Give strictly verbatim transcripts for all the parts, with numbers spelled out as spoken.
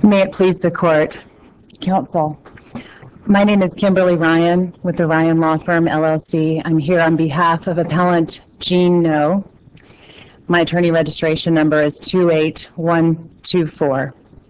May it please the court, counsel. My name is Kimberly Ryan with the Ryan Law Firm, L L C. I'm here on behalf of appellant Jean No. My attorney registration number is two eight one two four.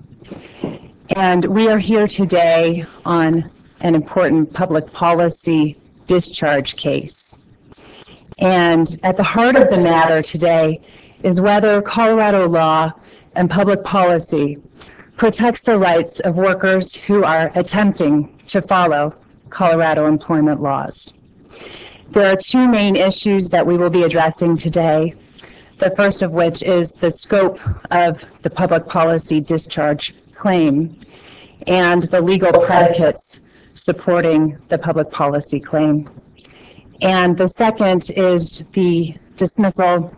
And we are here today on an important public policy discharge case. And at the heart of the matter today is whether Colorado law and public policy protects the rights of workers who are attempting to follow Colorado employment laws. There are two main issues that we will be addressing today. The first of which is the scope of the public policy discharge claim and the legal predicates supporting the public policy claim. And the second is the dismissal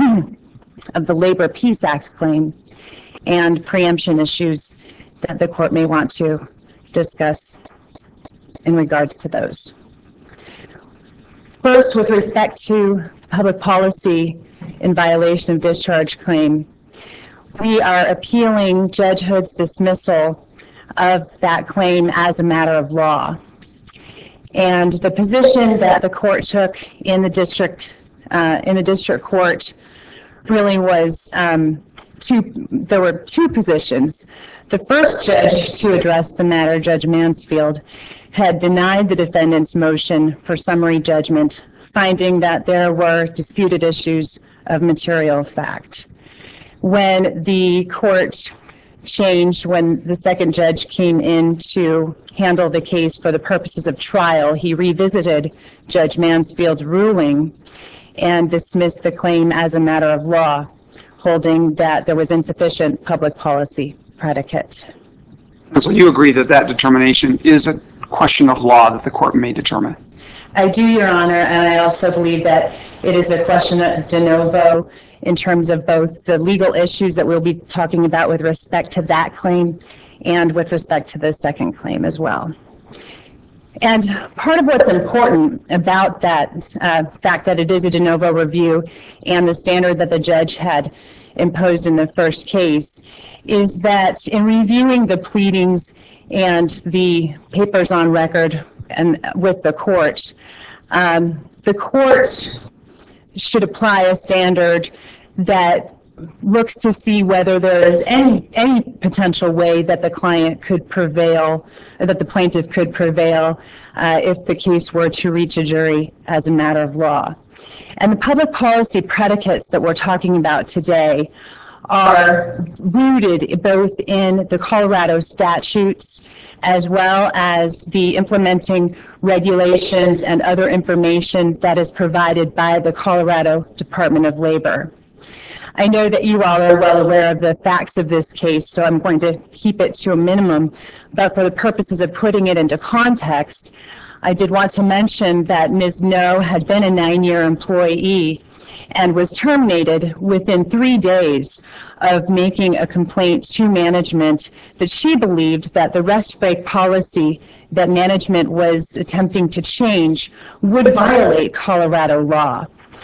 of the Labor Peace Act claim and preemption issues that the court may want to discuss in regards to those. First, with respect to public policy in violation of discharge claim, we are appealing Judge Hood's dismissal of that claim as a matter of law. And the position that the court took in the district uh, in the district court really was um, two. There were two positions. The first judge to address the matter, Judge Mansfield, had denied the defendant's motion for summary judgment, finding that there were disputed issues of material fact. When the court changed, when the second judge came in to handle the case for the purposes of trial, he revisited Judge Mansfield's ruling and dismissed the claim as a matter of law, holding that there was insufficient public policy predicate. And so you agree that that determination is a question of law that the court may determine? I do, Your Honor, and I also believe that it is a question of de novo in terms of both the legal issues that we'll be talking about with respect to that claim and with respect to the second claim as well. And part of what's important about that uh, fact that it is a de novo review and the standard that the judge had imposed in the first case is that in reviewing the pleadings and the papers on record and with the court, um, the court should apply a standard that looks to see whether there is any any potential way that the client could prevail, or that the plaintiff could prevail uh, if the case were to reach a jury as a matter of law. And the public policy predicates that we're talking about today are rooted both in the Colorado statutes as well as the implementing regulations and other information that is provided by the Colorado Department of Labor. I know that you all are well aware of the facts of this case, so I'm going to keep it to a minimum, but for the purposes of putting it into context, I did want to mention that Miz No had been a nine-year employee and was terminated within three days of making a complaint to management that she believed that the rest break policy that management was attempting to change would violate Colorado law.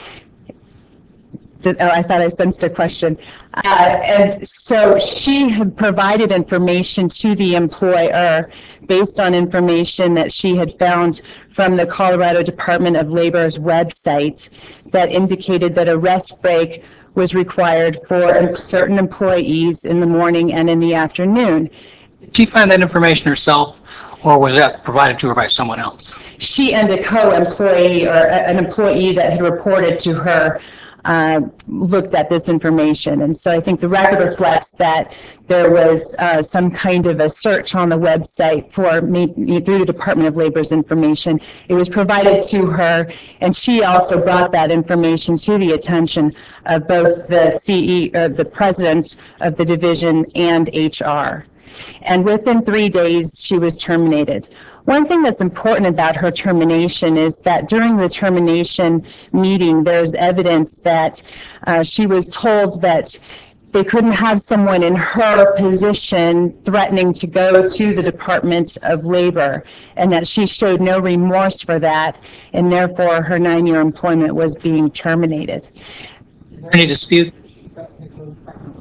Oh, I thought I sensed a question. Uh, and so she had provided information to the employer based on information that she had found from the Colorado Department of Labor's website that indicated that a rest break was required for certain employees in the morning and in the afternoon. Did she find that information herself, or was that provided to her by someone else? She and a co-employee, or an employee that had reported to her, Uh, looked at this information. And so I think the record reflects that there was uh, some kind of a search on the website for me through the Department of Labor's information. It was provided to her, and she also brought that information to the attention of both the C E O, uh, the president of the division, and H R. And within three days, she was terminated. One thing that's important about her termination is that during the termination meeting, there's evidence that uh, she was told that they couldn't have someone in her position threatening to go to the Department of Labor, and that she showed no remorse for that, and therefore her nine-year employment was being terminated. Is there any dispute?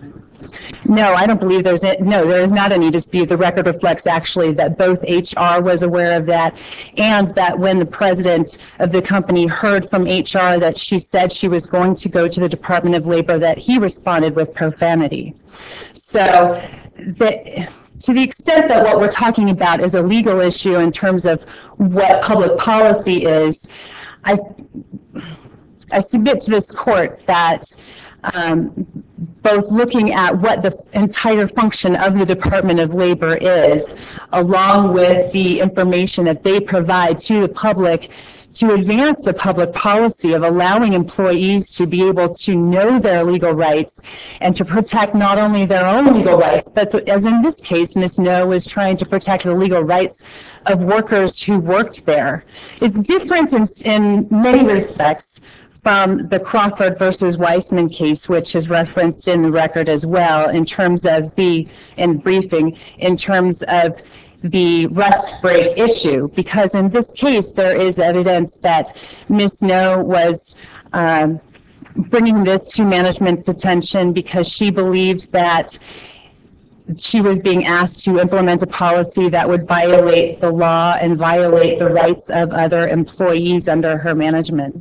No, I don't believe there's, a- no, there is not any dispute. The record reflects actually that both H R was aware of that, and that when the president of the company heard from H R that she said she was going to go to the Department of Labor, that he responded with profanity. So the, to the extent that what we're talking about is a legal issue in terms of what public policy is, I, I submit to this court that um, both looking at what the entire function of the Department of Labor is, along with the information that they provide to the public to advance a public policy of allowing employees to be able to know their legal rights and to protect not only their own legal rights, but as in this case, Miz No was trying to protect the legal rights of workers who worked there. It's different in, in many respects from the Crawford versus Weissman case, which is referenced in the record as well, in terms of the, in briefing, in terms of the rest break issue, because in this case, there is evidence that Miz No was um, bringing this to management's attention because she believed that she was being asked to implement a policy that would violate the law and violate the rights of other employees under her management.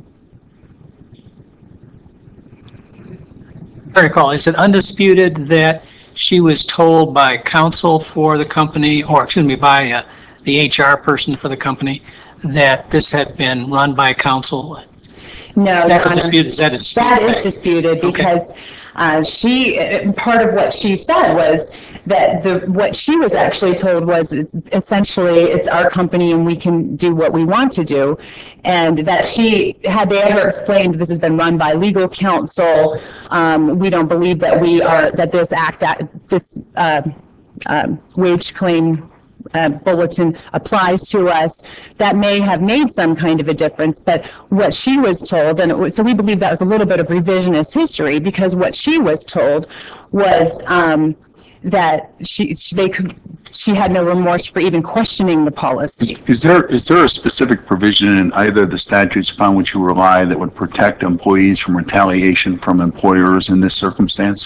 I recall, is it undisputed that she was told by counsel for the company, or excuse me, by uh, the H R person for the company, that this had been run by counsel? No, That's Your a Honor. dispute. Is that a dispute? That is disputed because uh, she, uh, part of what she said was that the, what she was actually told was it's essentially it's our company and we can do what we want to do. And that she, had they ever explained this has been run by legal counsel, um, we don't believe that we are, that this act, this uh, um, wage claim Uh, bulletin applies to us, that may have made some kind of a difference. But what she was told, and it was, so we believe that was a little bit of revisionist history, because what she was told was um, that she, she they could she had no remorse for even questioning the policy. Is there, is there a specific provision in either of the statutes upon which you rely that would protect employees from retaliation from employers in this circumstance?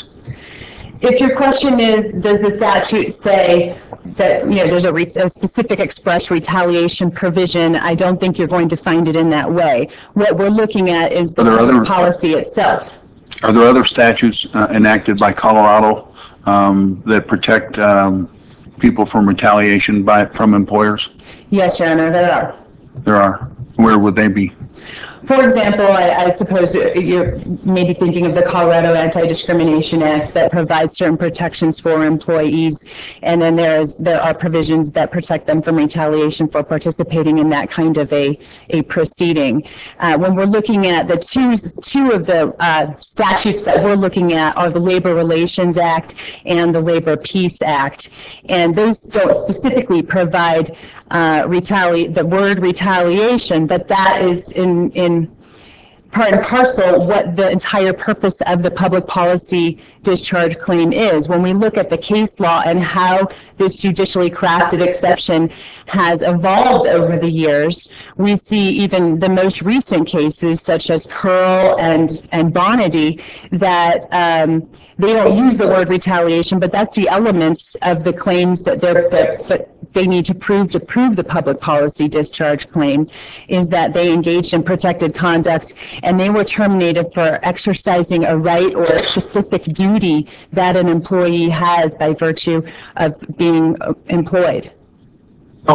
If your question is, does the statute say that, you know, there's a, re- a specific express retaliation provision, I don't think you're going to find it in that way. What we're looking at is the Are there public other- policy itself. Are there other statutes uh, enacted by Colorado um, that protect um, people from retaliation by, from employers? Yes, Your Honor, there are. There are. Where would they be? For example, I, I suppose you're maybe thinking of the Colorado Anti-Discrimination Act that provides certain protections for employees, and then there's there are provisions that protect them from retaliation for participating in that kind of a a proceeding. Uh, when we're looking at the two two of the uh, statutes that we're looking at are the Labor Relations Act and the Labor Peace Act, and those don't specifically provide uh, retaliate the word retaliation, but that is in in part and parcel what the entire purpose of the public policy discharge claim is. When we look at the case law and how this judicially crafted exception has evolved over the years, we see even the most recent cases such as Curl and, and Bonady that um, they don't use the word retaliation, but that's the elements of the claims that they're, that, that they need to prove to prove the public policy discharge claim is that they engaged in protected conduct and they were terminated for exercising a right or a specific duty that an employee has by virtue of being employed. So,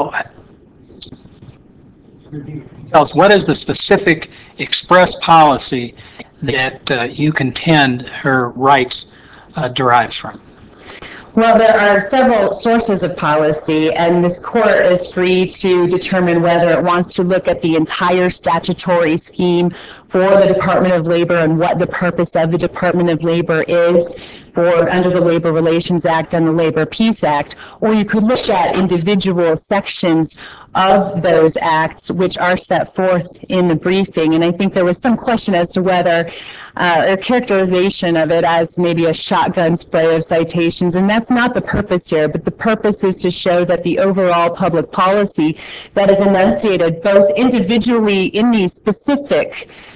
tell us, what is the specific express policy that uh, you contend her rights uh, derives from? Well, there are several sources of policy, and this court is free to determine whether it wants to look at the entire statutory scheme for the Department of Labor and what the purpose of the Department of Labor is for under the Labor Relations Act and the Labor Peace Act, or you could look at individual sections of those acts which are set forth in the briefing. And I think there was some question as to whether uh, a characterization of it as maybe a shotgun spray of citations, and that's not the purpose here, but the purpose is to show that the overall public policy that is enunciated both individually in these specific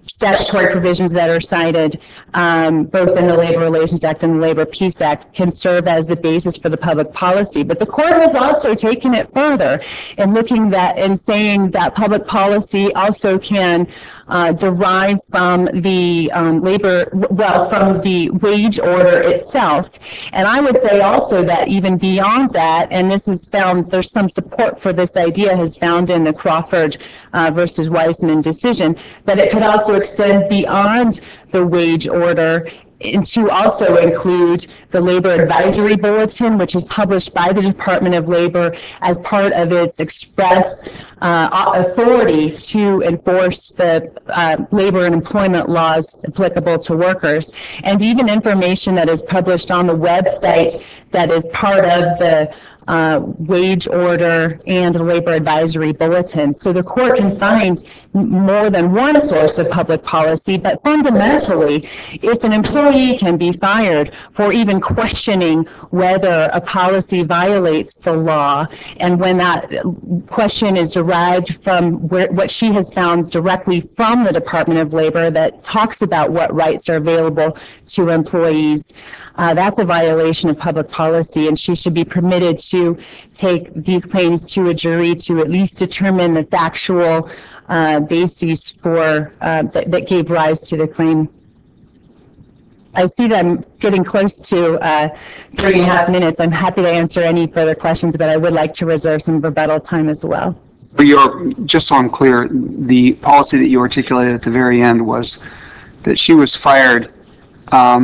statutory provisions that are cited, um, both in the Labor Relations Act and the Labor Peace Act, can serve as the basis for the public policy. But the court has also taken it further in looking that and saying that public policy also can uh, derive from the um, labor, well, from the wage order itself. And I would say also that even beyond that, and this is found, there's some support for this idea, has found in the Crawford uh, versus Weisman decision, that it could also extend beyond the wage order and to also include the Labor Advisory Bulletin, which is published by the Department of Labor as part of its express uh, authority to enforce the uh, labor and employment laws applicable to workers, and even information that is published on the website that is part of the Uh, wage order and the labor advisory bulletin. So the court can find more than one source of public policy, but fundamentally, if an employee can be fired for even questioning whether a policy violates the law, and when that question is derived from where, what she has found directly from the Department of Labor that talks about what rights are available to employees, Uh, that's a violation of public policy, and she should be permitted to take these claims to a jury to at least determine the factual uh, bases for uh, that, that gave rise to the claim. I see that I'm getting close to uh, three and a half minutes. I'm happy to answer any further questions, but I would like to reserve some rebuttal time as well. But you're, just so I'm clear, the policy that you articulated at the very end was that she was fired um,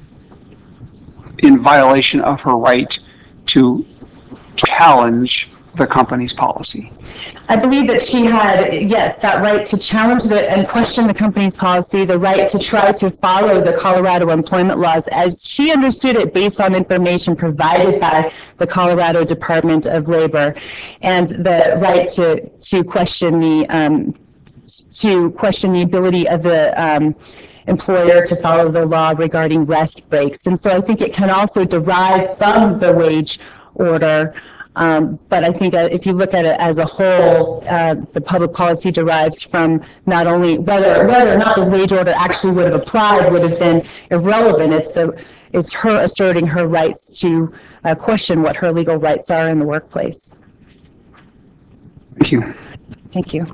in violation of her right to challenge the company's policy. I believe that she had, yes, that right to challenge the, and question the company's policy, the right to try to follow the Colorado employment laws as she understood it based on information provided by the Colorado Department of Labor, and the right to, to question the, um, to question the ability of the, um, employer to follow the law regarding rest breaks. And so I think it can also derive from the wage order. Um, but I think uh, if you look at it as a whole, uh, the public policy derives from not only whether whether or not the wage order actually would have applied would have been irrelevant. It's the it's her asserting her rights to uh, question what her legal rights are in the workplace. Thank you. Thank you.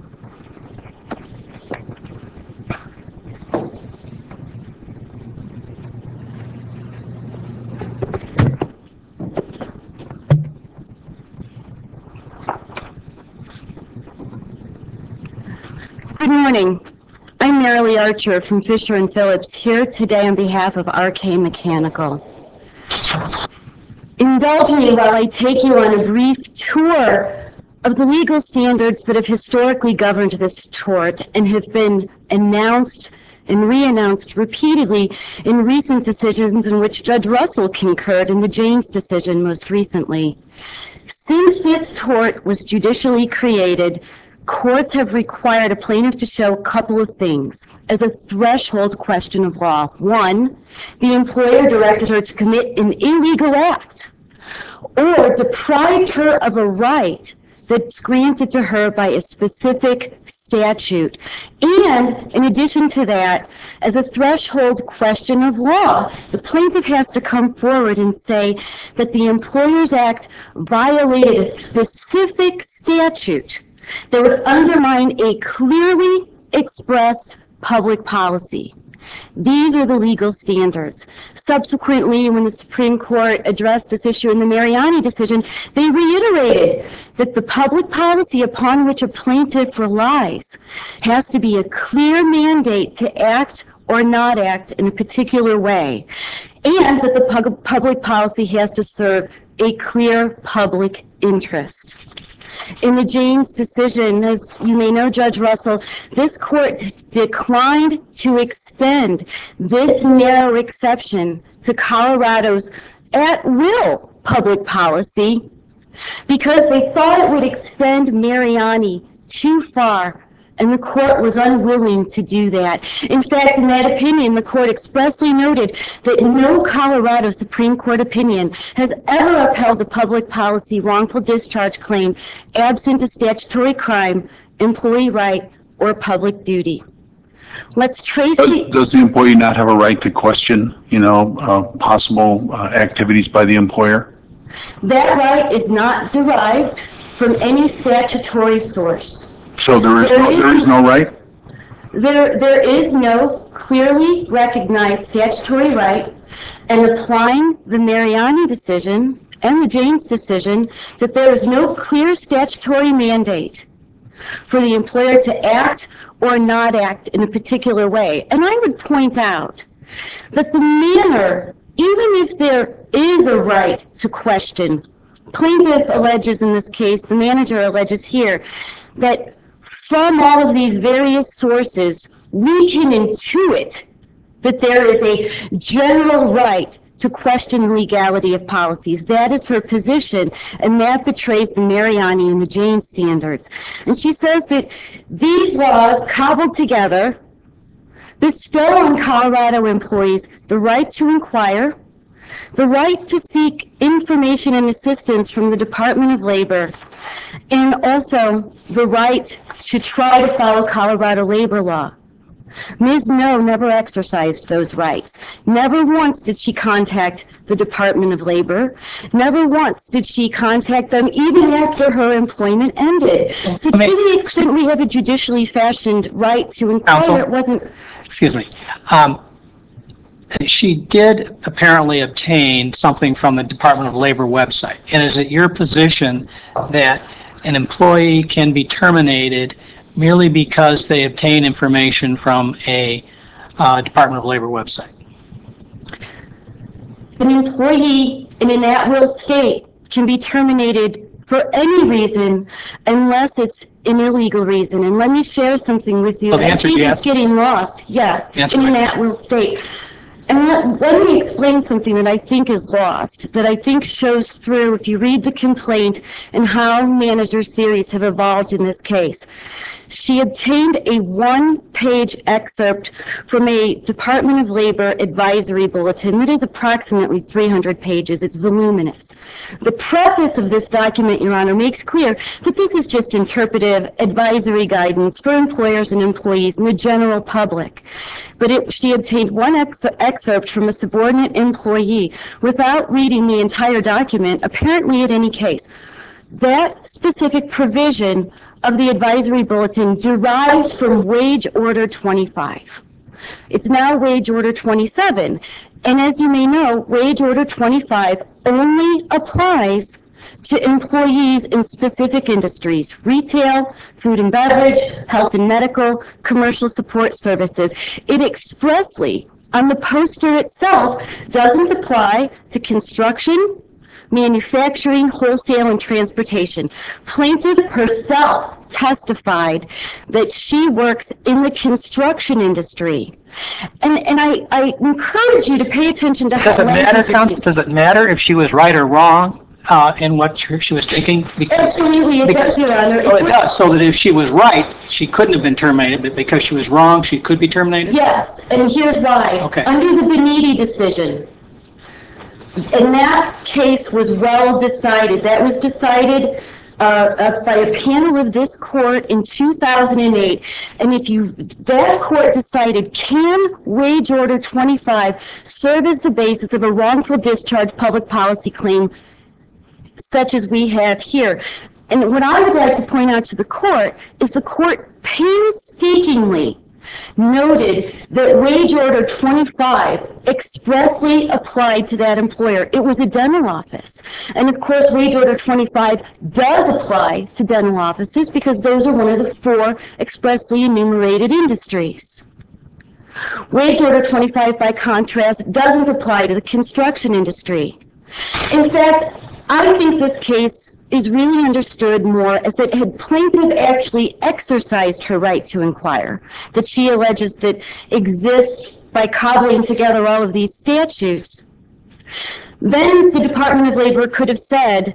Good morning. I'm Marilee Archer from Fisher and Phillips, here today on behalf of R K Mechanical. Indulge me while I take you on a brief tour of the legal standards that have historically governed this tort and have been announced and re-announced repeatedly in recent decisions in which Judge Russell concurred in the James decision most recently. Since this tort was judicially created, courts have required a plaintiff to show a couple of things as a threshold question of law. One, the employer directed her to commit an illegal act or deprived her of a right that's granted to her by a specific statute. And in addition to that, as a threshold question of law, the plaintiff has to come forward and say that the Employers Act violated a specific statute that would undermine a clearly expressed public policy. These are the legal standards. Subsequently, when the Supreme Court addressed this issue in the Mariani decision, they reiterated that the public policy upon which a plaintiff relies has to be a clear mandate to act or not act in a particular way, and that the pub- public policy has to serve a clear public interest. In the James decision, as you may know, Judge Russell, this court declined to extend this narrow exception to Colorado's at-will public policy because they thought it would extend Mariani too far, and the court was unwilling to do that. In fact, in that opinion, the court expressly noted that no Colorado Supreme Court opinion has ever upheld a public policy wrongful discharge claim absent a statutory crime, employee right, or public duty. Let's trace Does, the, does the employee not have a right to question, you know, uh, possible uh, activities by the employer? that right is not derived from any statutory source. So there is There no, is- there is no right? There, there is no clearly recognized statutory right, and applying the Mariani decision and the James decision, that there is no clear statutory mandate for the employer to act or not act in a particular way. And I would point out that the manner, even if there is a right to question, plaintiff alleges in this case, the manager alleges here, that from all of these various sources, we can intuit that there is a general right to question the legality of policies. That is her position, and that betrays the Mariani and the James standards. And she says that these laws cobbled together bestow on Colorado employees the right to inquire, the right to seek information and assistance from the Department of Labor, and also the right to try to follow Colorado labor law. Miz No never exercised those rights. Never once did she contact the Department of Labor. Never once did she contact them even after her employment ended. So to the extent we have a judicially fashioned right to Counsel? inquire, it wasn't. Excuse me. Um, She did apparently obtain something from the Department of Labor website. And is it your position that an employee can be terminated merely because they obtain information from a uh, Department of Labor website? An employee in an at-will state can be terminated for any reason unless it's an illegal reason. And let me share something with you. Well, the answer is I think yes. it's getting lost, yes, The answer in is an yes. at-will state. And let, let me explain something that I think is lost, that I think shows through if you read the complaint and how managers' theories have evolved in this case. She obtained a one-page excerpt from a Department of Labor advisory bulletin that is approximately three hundred pages. It's voluminous. The preface of this document, Your Honor, makes clear that this is just interpretive advisory guidance for employers and employees and the general public. But it, she obtained one ex excerpt from a subordinate employee without reading the entire document, apparently in any case. That specific provision of the advisory bulletin derives from Wage Order twenty-five. It's now Wage Order twenty-seven. And as you may know, Wage Order twenty-five only applies to employees in specific industries: retail, food and beverage, health and medical, commercial support services. It expressly, on the poster itself, doesn't apply to construction, manufacturing, wholesale, and transportation. Plaintiff herself testified that she works in the construction industry. And, and I, I encourage you to pay attention to how Does it matter, language is counsel? used. Does it matter if she was right or wrong uh, in what she was thinking? Because- Absolutely, it because- does, Your Honor. Oh, it does, so that if she was right, she couldn't have been terminated, but because she was wrong, she could be terminated? Yes, and here's why. Okay. Under the Beniti decision, and that case was well decided. That was decided uh, uh, by a panel of this court in two thousand eight. And if you, that court decided, can Wage Order twenty-five serve as the basis of a wrongful discharge public policy claim such as we have here? And what I would like to point out to the court is the court painstakingly noted that Wage Order twenty-five expressly applied to that employer. It was a dental office. And of course, Wage Order twenty-five does apply to dental offices because those are one of the four expressly enumerated industries. Wage Order twenty-five, by contrast, doesn't apply to the construction industry. In fact, I think this case is really understood more as that had plaintiff actually exercised her right to inquire, that she alleges that exists by cobbling together all of these statutes, then the Department of Labor could have said,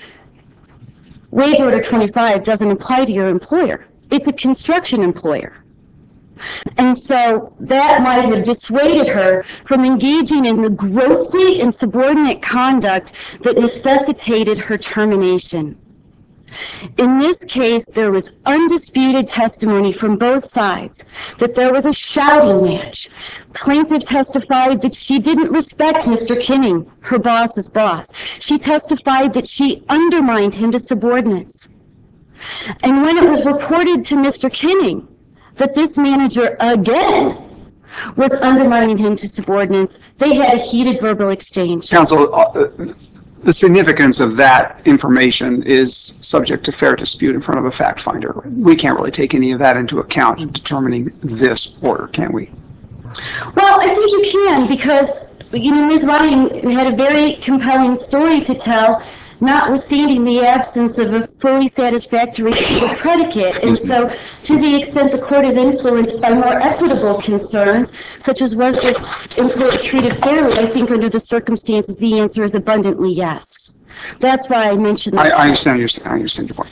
Wage Order twenty-five doesn't apply to your employer. It's a construction employer. And so that might have dissuaded her from engaging in the grossly insubordinate conduct that necessitated her termination. In this case, there was undisputed testimony from both sides that there was a shouting match. Plaintiff testified that she didn't respect Mister Kinning, her boss's boss. She testified that she undermined him to subordinates. And when it was reported to Mister Kinning that this manager again was undermining him to subordinates, they had a heated verbal exchange. Counsel, uh, the significance of that information is subject to fair dispute in front of a fact finder. We can't really take any of that into account in determining this order, can we? Well, I think you can, because, you know, Miz Ryan had a very compelling story to tell, notwithstanding the absence of a fully satisfactory predicate. And so, to the extent the court is influenced by more equitable concerns, such as was this employee treated fairly, I think under the circumstances, the answer is abundantly yes. That's why I mentioned that. I, I understand your, I understand your point.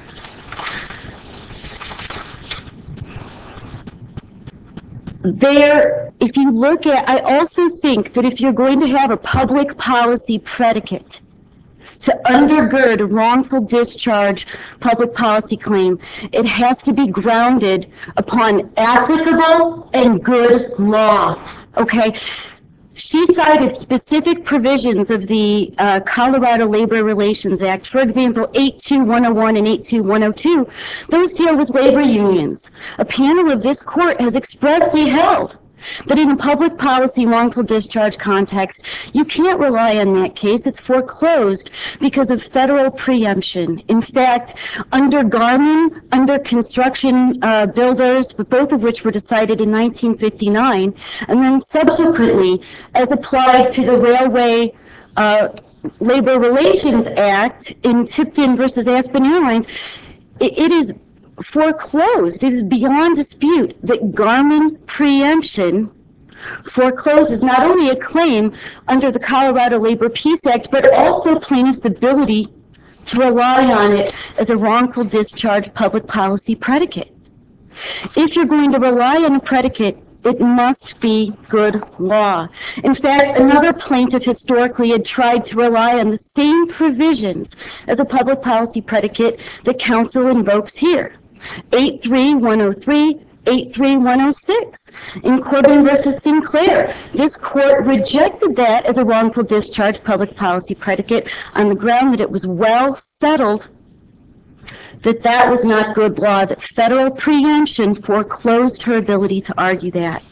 There, if you look at, I also think that if you're going to have a public policy predicate to undergird a wrongful discharge public policy claim, it has to be grounded upon applicable and good law, okay? She cited specific provisions of the uh, Colorado Labor Relations Act. For example, eight two one oh one and eight two one oh two. Those deal with labor unions. A panel of this court has expressly held that in a public policy wrongful discharge context, you can't rely on that case. It's foreclosed because of federal preemption. In fact, under Garmin, under construction uh, builders, both of which were decided in nineteen fifty-nine, and then subsequently, as applied to the Railway uh, Labor Relations Act in Tipton versus Aspen Airlines, it, it is foreclosed. It is beyond dispute that Garmin preemption forecloses not only a claim under the Colorado Labor Peace Act, but also plaintiff's ability to rely on it as a wrongful discharge public policy predicate. If you're going to rely on a predicate, it must be good law. In fact, another plaintiff historically had tried to rely on the same provisions as a public policy predicate that counsel invokes here. eight three one oh three, eight three one oh six. In Corbin versus Sinclair, this court rejected that as a wrongful discharge public policy predicate on the ground that it was well settled that that was not good law, that federal preemption foreclosed her ability to argue that.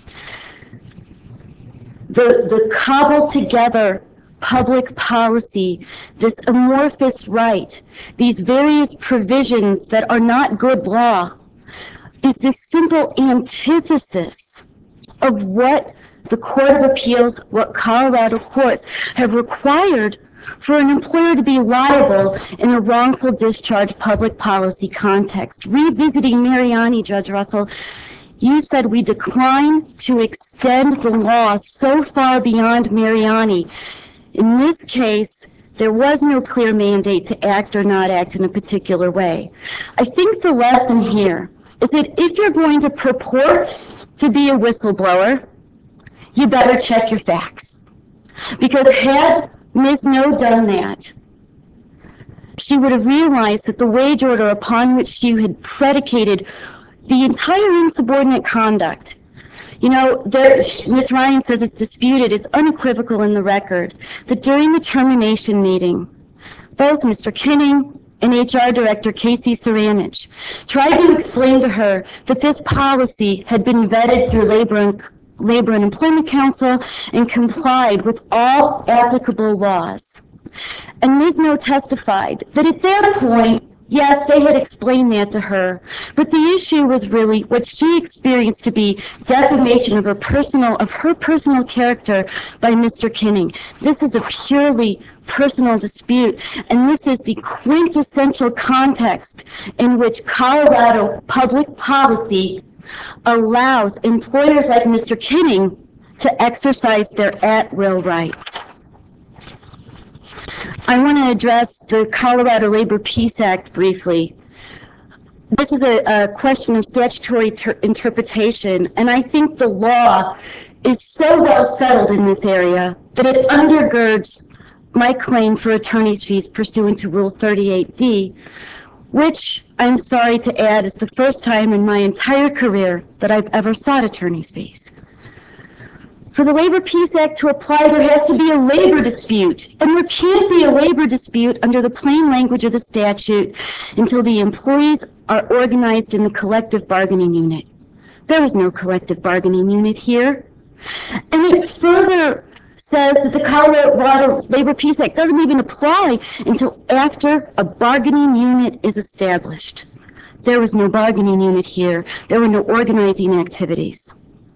The, the cobbled together public policy, this amorphous right, these various provisions that are not good law, is this simple antithesis of what the Court of Appeals, what Colorado courts have required for an employer to be liable in a wrongful discharge public policy context. Revisiting Mariani, Judge Russell, you said we decline to extend the law so far beyond Mariani. In this case, there was no clear mandate to act or not act in a particular way. I think the lesson here is that if you're going to purport to be a whistleblower, you better check your facts. Because had Miz No done that, she would have realized that the wage order upon which she had predicated the entire insubordinate conduct, you know, Miz Ryan says it's disputed, it's unequivocal in the record, that during the termination meeting, both Mister Kinning and H R Director Casey Saranich tried to explain to her that this policy had been vetted through Labor and Labor and Employment Council and complied with all applicable laws. And Miz No testified that at that point, yes, they had explained that to her, but the issue was really what she experienced to be defamation of her personal, of her personal character by Mister Kinning. This is a purely personal dispute, and this is the quintessential context in which Colorado public policy allows employers like Mister Kinning to exercise their at-will rights. I want to address the Colorado Labor Peace Act briefly. This is a, a question of statutory ter- interpretation, and I think the law is so well settled in this area that it undergirds my claim for attorney's fees pursuant to Rule thirty-eight D, which, I'm sorry to add, is the first time in my entire career that I've ever sought attorney's fees. For the Labor Peace Act to apply, there has to be a labor dispute, and there can't be a labor dispute under the plain language of the statute until the employees are organized in the collective bargaining unit. There is no collective bargaining unit here. And it further says that the Colorado Labor Peace Act doesn't even apply until after a bargaining unit is established. There was no bargaining unit here. There were no organizing activities.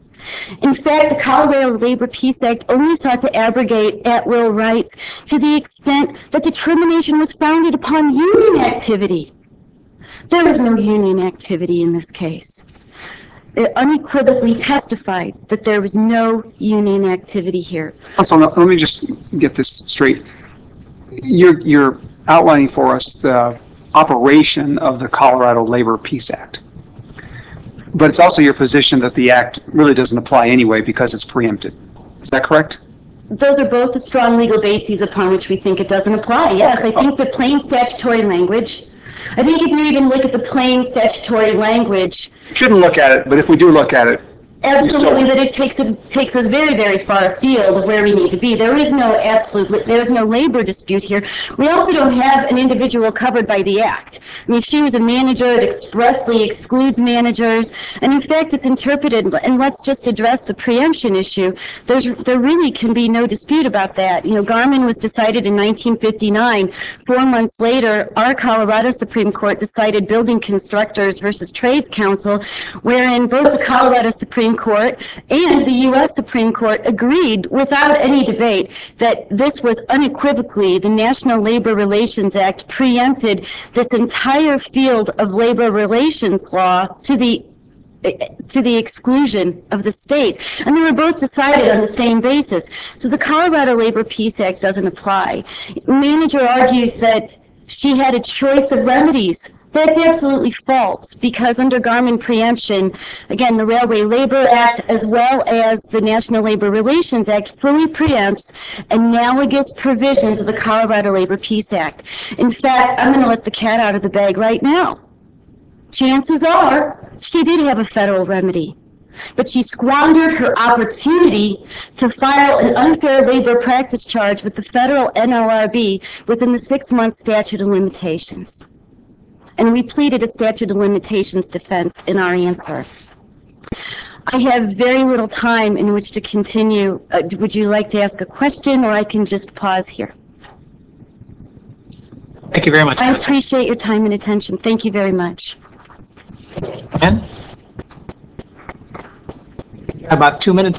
In fact, the Colorado Labor Peace Act only sought to abrogate at-will rights to the extent that the termination was founded upon union activity. There was no union activity in this case. It unequivocally testified that there was no union activity here. Counsel, let me just get this straight. You're, you're outlining for us the operation of the Colorado Labor Peace Act. But it's also your position that the act really doesn't apply anyway because it's preempted. Is that correct? Those are both the strong legal bases upon which we think it doesn't apply. Yes, I think the plain statutory language, I think if you even look at the plain statutory language, Shouldn't look at it, but if we do look at it, absolutely, that it takes it takes us very, very far afield of where we need to be. There is no absolute, there is no labor dispute here. We also don't have an individual covered by the act. I mean, she was a manager. It expressly excludes managers, and in fact, it's interpreted. And let's just address the preemption issue. There's there really can be no dispute about that. You know, Garmin was decided in nineteen fifty-nine. Four months later, our Colorado Supreme Court decided Building Constructors versus Trades Council, wherein both the Colorado Supreme Court and the U S Supreme Court agreed without any debate that this was unequivocally the National Labor Relations Act preempted this entire field of labor relations law to the to the exclusion of the states. And they were both decided on the same basis. So the Colorado Labor Peace Act doesn't apply. Manager argues that she had a choice of remedies. That's absolutely false, because under Garmin preemption, again, the Railway Labor Act as well as the National Labor Relations Act fully preempts analogous provisions of the Colorado Labor Peace Act. In fact, I'm going to let the cat out of the bag right now. Chances are she did have a federal remedy, but she squandered her opportunity to file an unfair labor practice charge with the federal N L R B within the six-month statute of limitations. And we pleaded a statute of limitations defense in our answer. I have very little time in which to continue. Uh, would you like to ask a question, or I can just pause here? Thank you very much. I appreciate your time and attention. Thank you very much. Ann? About two minutes.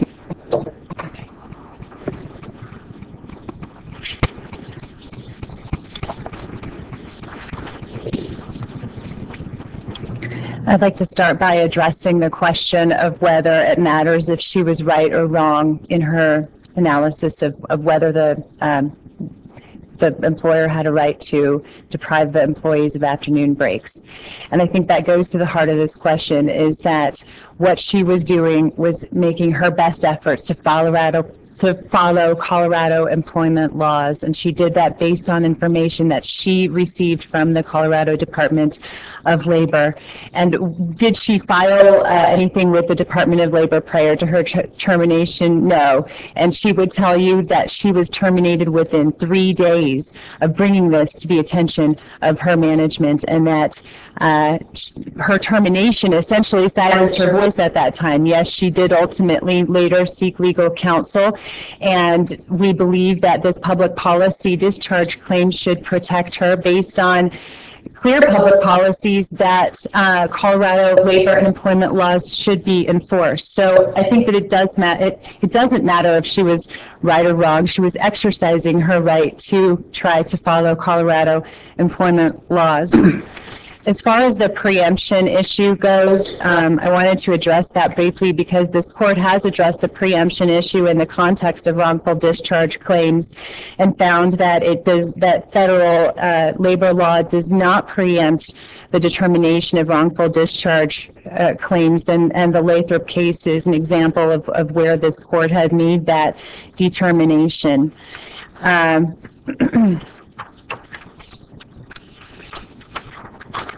I'd like to start by addressing the question of whether it matters if she was right or wrong in her analysis of, of whether the um, the employer had a right to deprive the employees of afternoon breaks. And I think that goes to the heart of this question, is that what she was doing was making her best efforts to Colorado to follow Colorado employment laws, and she did that based on information that she received from the Colorado Department of Labor. And did she file uh, anything with the Department of Labor prior to her ter- termination? No. And she would tell you that she was terminated within three days of bringing this to the attention of her management, and that uh, her termination essentially silenced her voice at that time. Yes, she did ultimately later seek legal counsel, and we believe that this public policy discharge claim should protect her based on clear public policies that uh, Colorado labor and employment laws should be enforced. So I think that it does matter. It, it doesn't matter if she was right or wrong. She was exercising her right to try to follow Colorado employment laws. As far as the preemption issue goes, um, I wanted to address that briefly because this court has addressed the preemption issue in the context of wrongful discharge claims and found that it does that federal uh, labor law does not preempt the determination of wrongful discharge uh, claims, and, and the Lathrop case is an example of, of where this court had made that determination. Um,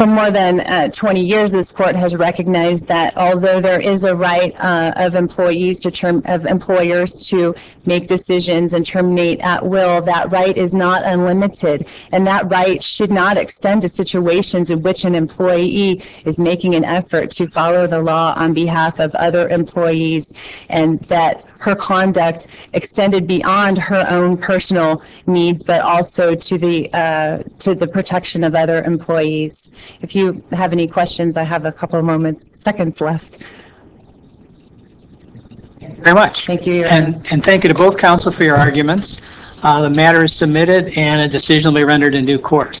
for more than uh, twenty years, this court has recognized that although there is a right uh, of employees to term, of employers to make decisions and terminate at will, that right is not unlimited. And that right should not extend to situations in which an employee is making an effort to follow the law on behalf of other employees, and that her conduct extended beyond her own personal needs, but also to the uh, to the protection of other employees. If you have any questions, I have a couple of moments, seconds left. Very much. Thank you, Your And, and thank you to both counsel for your arguments. Uh, The matter is submitted and a decision will be rendered in due course.